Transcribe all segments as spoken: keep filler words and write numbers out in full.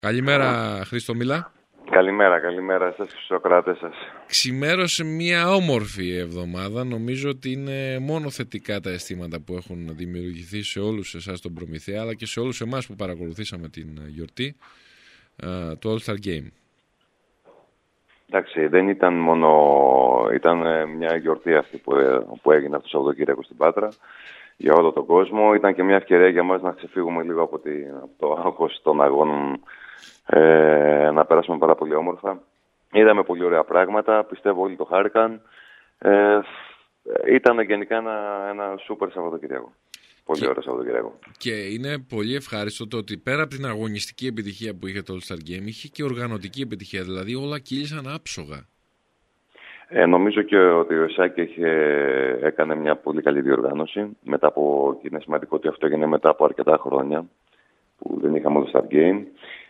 Καλημέρα, Χρήστο Μίλα. Καλημέρα, καλημέρα σας και στους ακροατές σας. Ξημέρωσε μια όμορφη εβδομάδα. Νομίζω ότι είναι μόνο θετικά τα αισθήματα που έχουν δημιουργηθεί σε όλους εσάς τον Προμηθέα, αλλά και σε όλους εμάς που παρακολουθήσαμε την γιορτή, το All-Star Game. Εντάξει, δεν ήταν μόνο... Ήταν μια γιορτή αυτή που, που έγινε αυτό το Σαββατοκύριακο στην Πάτρα για όλο τον κόσμο. Ήταν και μια ευκαιρία για μας να ξεφύγουμε λίγο από, τη, από το άγχος των αγώνων, ε, να περάσουμε πάρα πολύ όμορφα. Είδαμε πολύ ωραία πράγματα, πιστεύω όλοι το χάρηκαν. Ε, ήταν γενικά ένα, ένα σούπερ Σαββατοκύριακο. Πολύ ωραίο Σαββατοκύριακο. Και είναι πολύ ευχάριστο το ότι πέρα από την αγωνιστική επιτυχία που είχε το All-Star Game, είχε και οργανωτική επιτυχία, δηλαδή όλα κύλησαν άψογα. Ε, νομίζω και ότι ο Σάκη έκανε μια πολύ καλή διοργάνωση. Μετά από, και είναι σημαντικό ότι αυτό έγινε μετά από αρκετά χρόνια που δεν είχαμε All-Star Game.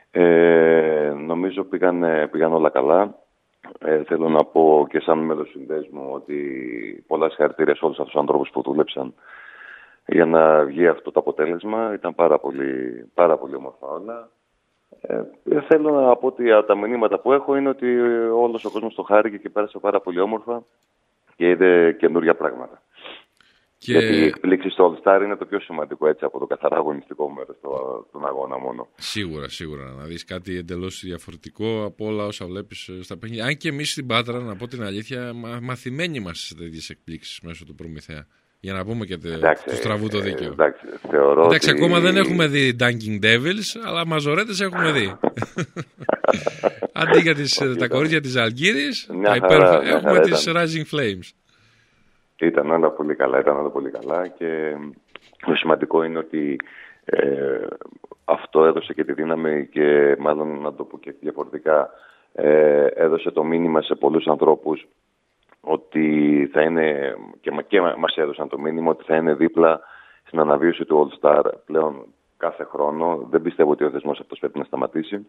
Ε, νομίζω πήγαν, πήγαν όλα καλά. Ε, θέλω να πω και σαν μέλος του συνδέσμου ότι πολλά συγχαρητήρια σε όλους αυτούς τους ανθρώπους που δούλεψαν για να βγει αυτό το αποτέλεσμα. Ήταν πάρα πολύ, πάρα πολύ όμορφα όλα. Ε, θέλω να πω ότι τα μηνύματα που έχω είναι ότι όλος ο κόσμος το χάρηκε και πέρασε πάρα πολύ όμορφα και είδε καινούργια πράγματα. Και... Γιατί η εκπλήξη στο All Star είναι το πιο σημαντικό, έτσι, από το καθαρά αγωνιστικό μέρος στον αγώνα μόνο. Σίγουρα, σίγουρα. Να δεις κάτι εντελώς διαφορετικό από όλα όσα βλέπεις στα παιχνίδια. Αν και εμείς στην Πάτρα, να πω την αλήθεια, μα, μαθημένοι είμαστε σε τέτοιες εκπλήξεις μέσω του Προμηθέα. Για να πούμε και το στραβού το δίκαιο. Εντάξει, θεωρώ εντάξει ότι... ακόμα δεν έχουμε δει Dunking Devils, αλλά μαζορέτες έχουμε δει. Αντί για τις, τα κορίτσια της Αλγύρης, τα υπέροχα, έχουμε τις Rising Flames. Ήταν όλα πολύ καλά, ήταν όλα πολύ καλά και το σημαντικό είναι ότι ε, αυτό έδωσε και τη δύναμη και μάλλον να το πω και διαφορετικά, ε, έδωσε το μήνυμα σε πολλούς ανθρώπους ότι θα είναι, και, και μας έδωσαν το μήνυμα ότι θα είναι δίπλα στην αναβίωση του All Star πλέον κάθε χρόνο. Δεν πιστεύω ότι ο θεσμός αυτός πρέπει να σταματήσει.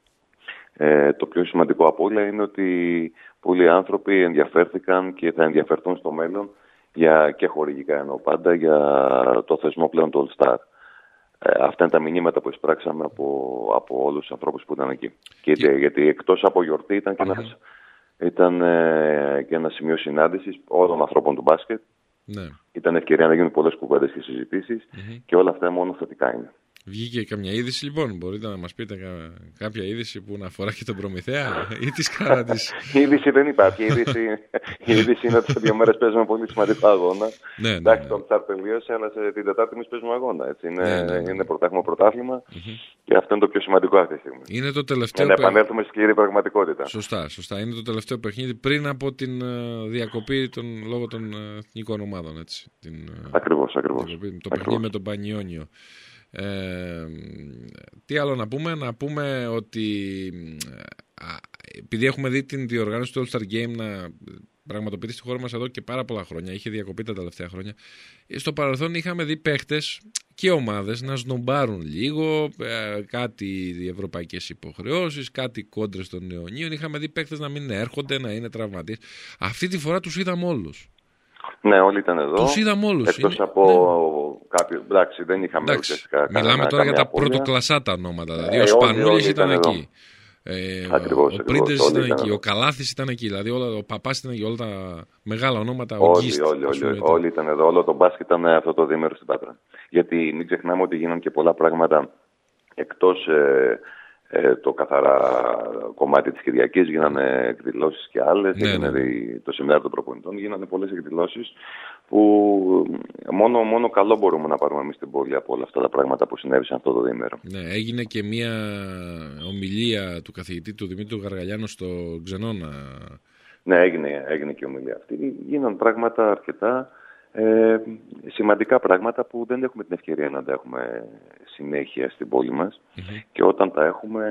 Ε, το πιο σημαντικό από όλα είναι ότι πολλοί άνθρωποι ενδιαφέρθηκαν και θα ενδιαφερθούν στο μέλλον για, και χορηγικά εννοώ πάντα, για το θεσμό πλέον του All Star. Ε, αυτά είναι τα μηνύματα που εισπράξαμε από, από όλους τους ανθρώπους που ήταν εκεί. Και, και... Γιατί εκτός από γιορτή ήταν και ένας... Ήταν ε, και ένα σημείο συνάντησης όλων των ανθρώπων του μπάσκετ. Ναι. Ήταν ευκαιρία να γίνουν πολλές κουβέντες και συζητήσεις mm-hmm. και όλα αυτά μόνο θετικά είναι. Βγήκε καμιά είδηση λοιπόν, μπορείτε να μας πείτε κα, κάποια είδηση που να αφορά και τον Προμηθέα ή τις κάνα της... Η είδηση δεν υπάρχει, η είδηση, η είδηση είναι ότι σε δύο μέρες παίζουμε πολύ σημαντικό αγώνα. Ναι, ναι, εντάξει, ναι. το All-Star τελείωσε, αλλά σε την Τετάρτη εμείς παίζουμε αγώνα. Έτσι. Είναι, ναι, ναι, ναι. είναι πρωτάθλημα πρωτάθλημα mm-hmm. και αυτό είναι το πιο σημαντικό αυτή τη στιγμή. Είναι το τελευταίο... Για να επανέλθουμε στη σκληρή πραγματικότητα. Σωστά, σωστά. Είναι το τελευταίο παιχνίδι πριν από την διακοπή των, λόγω των εθνικών ομάδων. Έτσι. Την, ακριβώς, ακριβώς. Διακοπή, το παιχνίδι με τον Πανιόνιο. Ε, τι άλλο να πούμε, να πούμε ότι α, επειδή έχουμε δει την διοργάνωση του All-Star Game να πραγματοποιείται στη χώρα μας εδώ και πάρα πολλά χρόνια, είχε διακοπεί τα τελευταία χρόνια, στο παρελθόν είχαμε δει παίχτες και ομάδες να σνομπάρουν λίγο, ε, κάτι ευρωπαϊκές υποχρεώσεις, κάτι κόντρες των νεωνίων, είχαμε δει παίχτες να μην έρχονται, να είναι τραυματίες. Αυτή τη φορά τους είδαμε όλους. Ναι, όλοι ήταν εδώ. Τους είδαμε όλους. Εκτός είναι... από ναι. κάποιους. Εντάξει, δεν είχαμε ουσιαστικά. Μιλάμε τώρα για τα πρωτοκλασσά τα ονόματα. Δηλαδή, ε, ο Σπανούλης ήταν, ήταν εκεί. Ε, ακριβώς, ο Πρίντες ήταν, ήταν εκεί. Ο Καλάθης ήταν εκεί. Δηλαδή, όλα, ο Παπάς ήταν εκεί. Όλα τα μεγάλα ονόματα. Όλοι, ο Γκίστ, όλοι, όλοι, πούμε, όλοι, ήταν. όλοι ήταν εδώ. Όλο το μπάσκετ ήταν αυτό το διήμερο στην Πάτρα. Γιατί μην ξεχνάμε ότι γίνανε και πολλά πράγματα εκτός. Ε, Ε, το καθαρά κομμάτι της Κυριακής, γίνανε εκδηλώσεις και άλλες, ναι, έγινε ναι. το σεμινάριο των προπονητών, γίνανε πολλές εκδηλώσεις που μόνο, μόνο καλό μπορούμε να πάρουμε εμείς στην πόλη από όλα αυτά τα πράγματα που συνέβησαν αυτό το διήμερο. Ναι, έγινε και μια ομιλία του καθηγητή του Δημήτρου Γαργαλιάνου στο Ξενώνα. Ναι, έγινε, έγινε και η ομιλία αυτή. Γίναν πράγματα αρκετά Ε, σημαντικά πράγματα που δεν έχουμε την ευκαιρία να τα έχουμε συνέχεια στην πόλη μας mm-hmm. και όταν τα έχουμε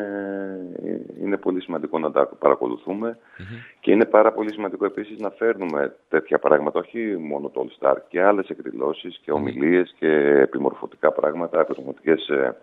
είναι πολύ σημαντικό να τα παρακολουθούμε mm-hmm. και είναι πάρα πολύ σημαντικό επίσης να φέρνουμε τέτοια πράγματα, όχι μόνο το All Star και άλλες εκδηλώσεις και ομιλίες mm-hmm. και επιμορφωτικά πράγματα, επιμορφωτικές, ε,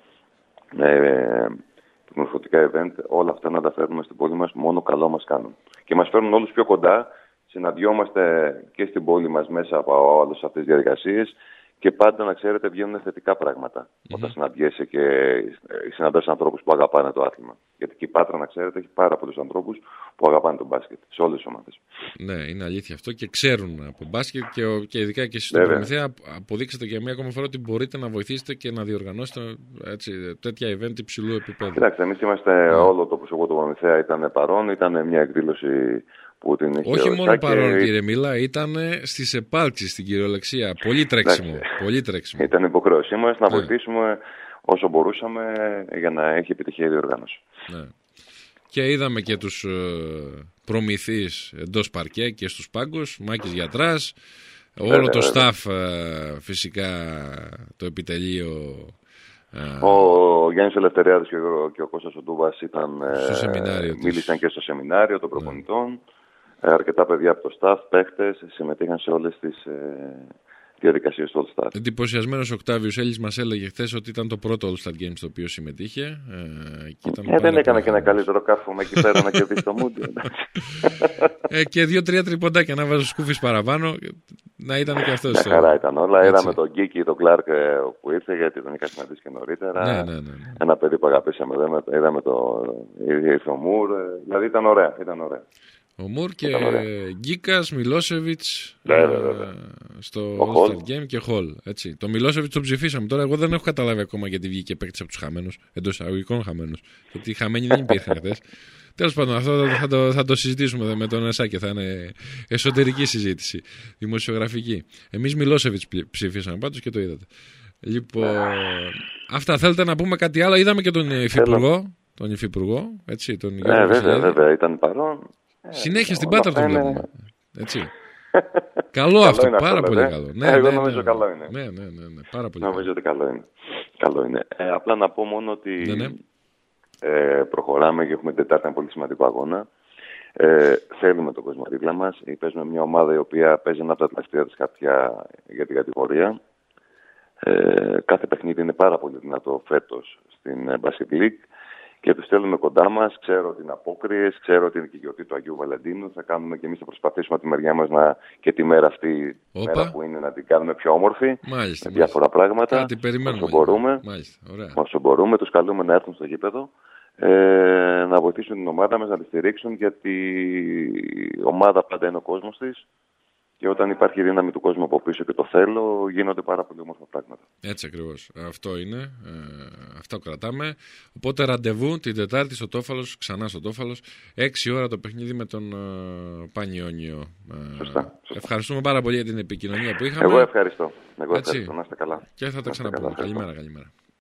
ε, επιμορφωτικά event, όλα αυτά να τα φέρνουμε στην πόλη μας, μόνο καλό μας κάνουν και μας φέρνουν όλους πιο κοντά. Συναντιόμαστε και στην πόλη μας μέσα από όλες αυτές τις διαδικασίες και πάντα, να ξέρετε, βγαίνουν θετικά πράγματα mm-hmm. όταν συναντιέσαι και συναντάς ανθρώπους που αγαπάνε το άθλημα. Γιατί και η Πάτρα, να ξέρετε, έχει πάρα πολλούς ανθρώπους που αγαπάνε τον μπάσκετ σε όλες τις ομάδες. Ναι, είναι αλήθεια αυτό και ξέρουν από μπάσκετ και, και ειδικά και εσείς στον Προμηθέα αποδείξατε για μία ακόμα φορά ότι μπορείτε να βοηθήσετε και να διοργανώσετε έτσι, τέτοια event υψηλού επίπεδου. Κοιτάξτε, εμείς είμαστε yeah. όλο το προσωπικό του Προμηθέα ήταν παρόν, ήταν μια εκδήλωση. Που την όχι μόνο παρόν, και... κύριε Μίλα, ήταν στις επάλξεις στην κυριολεξία. Πολύ τρέξιμο. Πολύ τρέξιμο. Ήταν υποχρέωσή μας να ναι. βοηθήσουμε όσο μπορούσαμε για να έχει επιτυχία η διοργάνωση. Ναι. Και είδαμε και τους προμηθείς εντός παρκέ και στους πάγκους, Μάκης Γιατράς, όλο βέβαια, το βέβαια. staff φυσικά, το επιτελείο. Ο Γιάννης Ελευθεριάδης και ο, και ο Κώστας ο Ντούβας ήταν, μίλησαν της... και στο σεμινάριο των προπονητών. Ναι. Αρκετά παιδιά από το staff, παίχτες, συμμετείχαν σε όλες τις ε, διαδικασίες του All Star. Εντυπωσιασμένος ο Οκτάβιος Έλλης μας έλεγε χθες ότι ήταν το πρώτο All Star Games στο οποίο συμμετείχε. Ε, και ήταν ε, δεν έκανα και ένα καλύτερο κάρφωμα εκεί πέρα να κερδίσει το Μούντιο. ε, και δύο-τρία τριποντάκια να βάζω σκούφις παραπάνω, να ήταν και αυτός. Μια χαρά ήταν όλα. Είδαμε τον Γκίκη, τον Κλάρκ που ήρθε, γιατί τον είχα συναντήσει και νωρίτερα. Ναι, ναι, ναι, ναι. Ένα παιδί που αγαπήσαμε, είδαμε το ήρθε ο Μουρ. Δηλαδή ήταν ωραία, ήταν ωραία. Ο Μουρ και Γκίκας, Μιλόσεβιτς ναι, ναι, ναι. στο All-Star Game και Χολ. Έτσι. Το Μιλόσεβιτς τον ψηφίσαμε. Τώρα εγώ δεν έχω καταλάβει ακόμα γιατί βγήκε παίκτης από τους χαμένους, εντός εισαγωγικών χαμένους. Γιατί οι χαμένοι δεν υπήρχαν χθες. Τέλος πάντων, αυτό θα το, θα το συζητήσουμε με τον Εσάκη. Θα είναι εσωτερική συζήτηση, δημοσιογραφική. Εμείς Μιλόσεβιτς ψηφίσαμε πάντως και το είδατε. Λοιπόν, αυτά. Θέλετε να πούμε κάτι άλλο? Είδαμε και τον Υφυπουργό. Τον Υφυπουργό, έτσι. Τον ναι, βέβαια, βέβαια, ήταν παρόν. Συνέχεια στην Πάτρα το βλέπουμε. Έτσι. Καλό αυτό, είναι πάρα αυτό, πολύ ναι. καλό. Ναι, Εγώ ναι, νομίζω ναι, καλό είναι. Ναι, ναι, ναι, ναι, πάρα πολύ νομίζω καλό. ότι καλό είναι. Καλό είναι. Ε, απλά να πω μόνο ότι ναι, ναι. Ε, προχωράμε και έχουμε την Τετάρτη ένα πολύ σημαντικό αγώνα. Ε, θέλουμε τον κόσμο δίπλα μας. Παίζουμε μια ομάδα η οποία παίζει ένα από τα τελευταία της χαρτιά για την κατηγορία. Ε, κάθε παιχνίδι είναι πάρα πολύ δυνατό φέτος στην Basket League. Και τους στέλνουμε κοντά μας. Ξέρω ότι είναι απόκριες, ξέρω ότι είναι και η γιορτή του Αγίου Βαλεντίνου. Θα κάνουμε και εμείς, θα προσπαθήσουμε από τη μεριά μας να, και τη μέρα αυτή, μέρα που είναι, να την κάνουμε πιο όμορφη. Μάλιστα, με διάφορα μάλιστα. πράγματα. Κάτι περιμένουμε. Όσο μπορούμε, μάλιστα, ωραία. όσο μπορούμε, τους καλούμε να έρθουν στο γήπεδο, ε, να βοηθήσουν την ομάδα μας, να τη στηρίξουν, γιατί η ομάδα πάντα είναι ο κόσμος της. Και όταν υπάρχει δύναμη του κόσμου από πίσω και το θέλω, γίνονται πάρα πολύ όμορφα πράγματα. Έτσι ακριβώς. Αυτό είναι. Ε, αυτό κρατάμε. Οπότε ραντεβού την Τετάρτη στο Τόφαλος, ξανά στο Τόφαλος, έξι ώρα το παιχνίδι με τον ε, Πανιόνιο. Ε, σωστά, σωστά. Ευχαριστούμε πάρα πολύ για την επικοινωνία που είχαμε. Εγώ ευχαριστώ. Εγώ Έτσι. ευχαριστώ. Να είστε καλά. Και θα τα ξαναπούμε. Καλημέρα, καλημέρα.